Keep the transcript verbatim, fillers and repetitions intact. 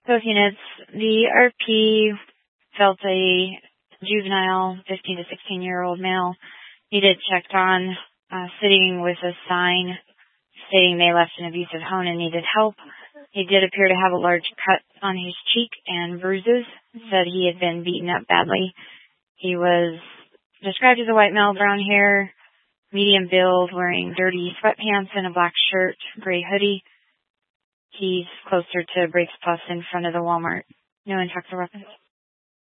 Both units. The R P felt a juvenile, fifteen to sixteen year old male needed checked on, uh, sitting with a sign stating they left an abusive home and needed help. He did appear to have a large cut on his cheek and bruises. Said he had been beaten up badly. He was described as a white male, brown hair, medium build, wearing dirty sweatpants and a black shirt, gray hoodie. He's closer to Brakes Plus in front of the Walmart. No intact weapons.